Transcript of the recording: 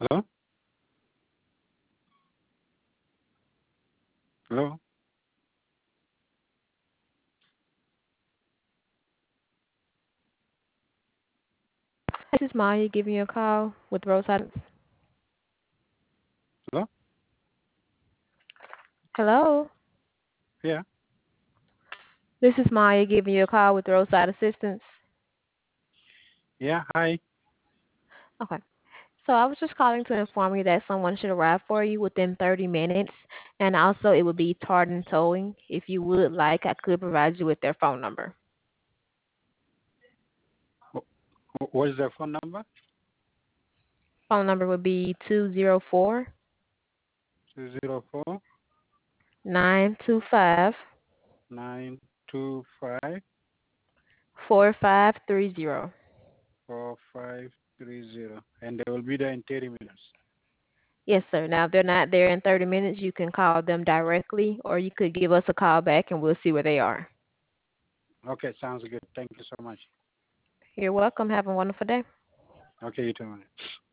Hello? Hello? This is Maya giving you a call with Roadside. Hello? Hello. Yeah. This is Maya giving you a call with Roadside Assistance. Yeah. Hi. Okay. So I was just calling to inform you that someone should arrive for you within 30 minutes, and also it would be Tartan Towing. If you would like, I could provide you with their phone number. What is the phone number? Phone number would be 204 204 925 925 4530. 4530. And they will be there in 30 minutes. Yes, sir. Now, if they're not there in 30 minutes, you can call them directly, or you could give us a call back and we'll see where they are. Okay. Sounds good. Thank you so much. You're welcome. Have a wonderful day. Okay. You too.